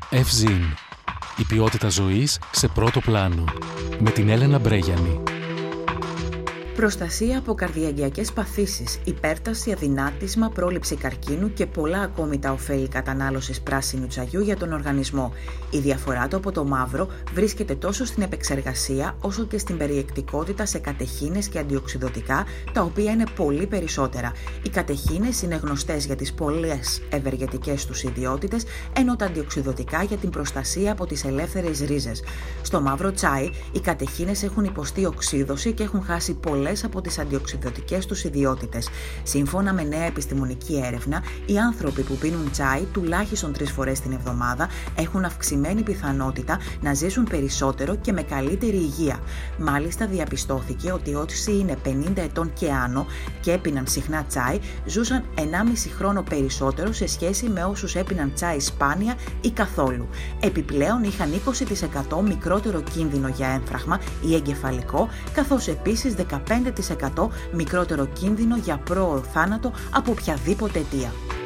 Ευζήν. Η ποιότητα ζωής σε πρώτο πλάνο. Με την Έλενα Μπρέγιανη. Προστασία από καρδιαγγειακές παθήσεις, υπέρταση, αδυνάτισμα, πρόληψη καρκίνου και πολλά ακόμη τα ωφέλη κατανάλωσης πράσινου τσαγιού για τον οργανισμό. Η διαφορά του από το μαύρο βρίσκεται τόσο στην επεξεργασία όσο και στην περιεκτικότητα σε κατεχίνες και αντιοξυδωτικά, τα οποία είναι πολύ περισσότερα. Οι κατεχίνες είναι γνωστές για τις πολλές ευεργετικές τους ιδιότητες, ενώ τα αντιοξυδωτικά για την προστασία από τις ελεύθερες ρίζες. Στο μαύρο τσάι, οι κατεχίνες έχουν υποστεί οξύδωση και έχουν χάσει πολλές από τις αντιοξυδωτικές τους ιδιότητες. Σύμφωνα με νέα επιστημονική έρευνα, οι άνθρωποι που πίνουν τσάι τουλάχιστον 3 φορές την εβδομάδα έχουν αυξημένη πιθανότητα να ζήσουν περισσότερο και με καλύτερη υγεία. Μάλιστα, διαπιστώθηκε ότι όσοι είναι 50 ετών και άνω και έπιναν συχνά τσάι, ζούσαν 1,5 χρόνο περισσότερο σε σχέση με όσους έπιναν τσάι σπάνια ή καθόλου. Επιπλέον, είχαν 20% μικρότερο κίνδυνο για έμφραγμα ή εγκεφαλικό, καθώς επίσης 15% μικρότερο κίνδυνο για πρόωρο θάνατο από οποιαδήποτε αιτία.